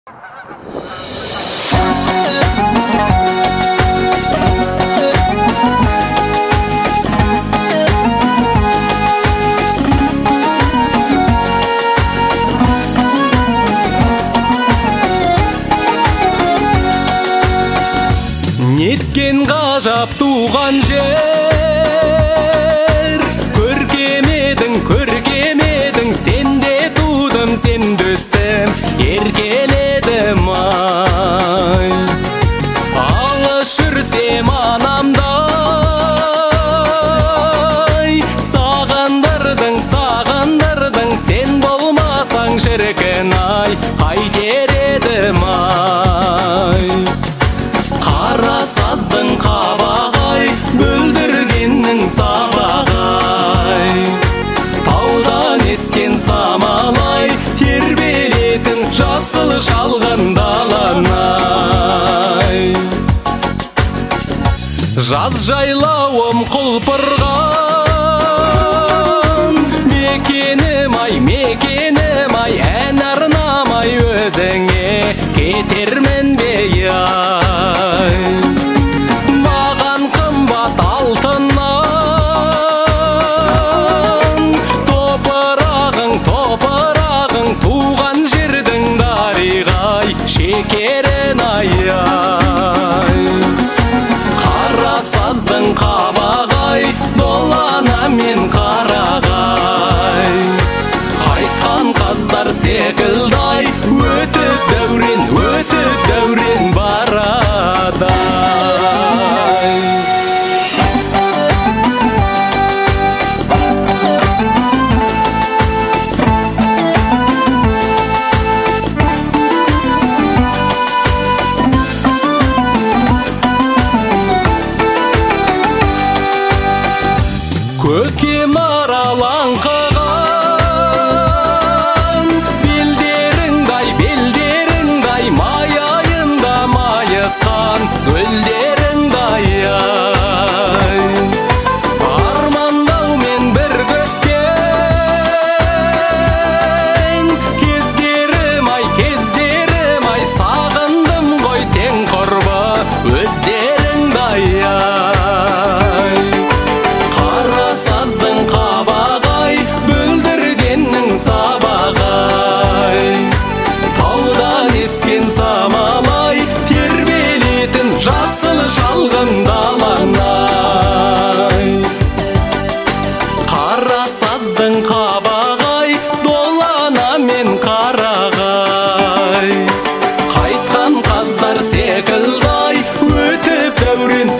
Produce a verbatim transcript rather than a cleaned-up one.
Неткен ғажап туған жер, көркем едің, көркем едің, сенде тудым, сенде өстім, еркеледім ай. Алыс жүрсем анамдай, сағындырдың, сағындырдың, сен болмасаң шіркін ай, қайтер едім ай. Қара саздың қабағай, бүлдіргеннің сабағай, таудан ескен самалай, тербелетін жасыл шалғын даланай. Жаз жайлауым құлпырған, мекенім ай, мекенім ай, ән арнамай өзіңе кетермін бе ай. Маған қымбат алтыннан, топырағың, топырағың, туған жердің дариғай, шекерін ай ай. Қара саздың қабағай, долана мен қарағай, қайтқан қаздар секілдай, өтіп дәурен, өтіп дәурен барадай. Көкем аралаңқыған, белдеріңдай, белдеріңдай, майайында майысқан гүлдеріңдай ай. Армандаумен бір көскен кездерім ай, кездерім ай, сағындым ғой тең құрбы өздеріңдай ай. Қара саздың қабағай, бүлдіргеннің сабағай, таудан ескен самалай, тербелетін жасыл шалғын даланай. Қара саздың қабағай, долана мен қарағай, қайтқан қаздар секілдай, өтіп дәурен,